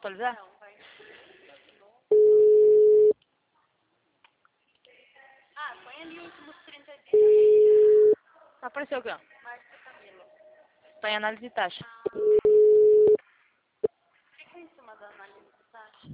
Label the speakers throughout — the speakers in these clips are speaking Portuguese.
Speaker 1: atualizar?
Speaker 2: Ah, põe ali os últimos 30 dias.
Speaker 1: Apareceu aqui, ó. Tá em análise de taxa.
Speaker 2: Fica em cima da análise de taxa.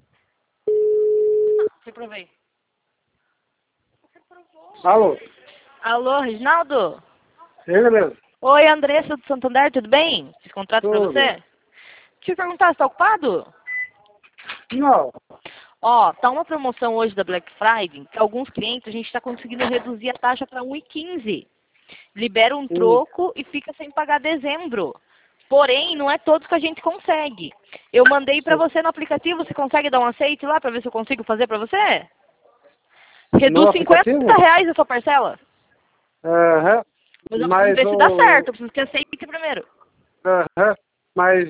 Speaker 1: Você provei.
Speaker 2: Você provou.
Speaker 3: Alô?
Speaker 1: Alô, Reginaldo?
Speaker 3: Ele mesmo?
Speaker 1: Oi, Andressa do Santander, tudo bem? Fiz contrato pra
Speaker 3: Tudo.
Speaker 1: você? Deixa eu perguntar, você tá ocupado?
Speaker 3: Não.
Speaker 1: Ó, tá uma promoção hoje da Black Friday, que alguns clientes a gente tá conseguindo reduzir a taxa pra 1,15. Libera um troco e fica sem pagar dezembro. Porém, não é todos que a gente consegue. Eu mandei pra você no aplicativo, você consegue dar um aceite lá pra ver se eu consigo fazer pra você? Reduz
Speaker 3: No aplicativo?
Speaker 1: R$50 a sua parcela.
Speaker 3: Aham.
Speaker 1: Mas eu preciso
Speaker 3: Mas
Speaker 1: ver se dá certo, eu preciso que aceite primeiro.
Speaker 3: Aham. Mas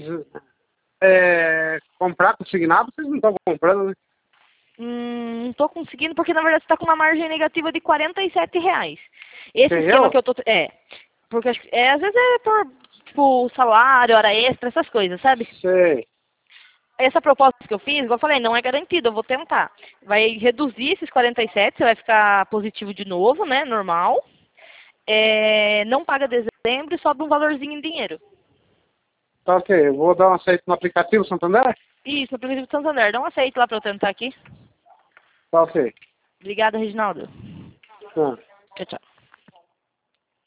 Speaker 3: comprar consignado vocês não estão comprando, né?
Speaker 1: Não tô conseguindo, porque na verdade você tá com uma margem negativa de R$47. Esse esquema
Speaker 3: Entendeu?
Speaker 1: que eu tô... porque às vezes é por, tipo, salário, hora extra, essas coisas, sabe?
Speaker 3: Sei.
Speaker 1: Essa proposta que eu fiz, igual eu falei, não é garantida, eu vou tentar. Vai reduzir esses 47, você vai ficar positivo de novo, né, normal. Não paga dezembro e sobra um valorzinho em dinheiro.
Speaker 3: Tá ok. Eu vou dar um aceito no aplicativo Santander?
Speaker 1: Isso, no aplicativo do Santander, dá um aceito lá pra eu tentar aqui.
Speaker 3: Tá ok.
Speaker 1: Obrigada, Reginaldo.
Speaker 3: Ah.
Speaker 1: Tchau, tchau.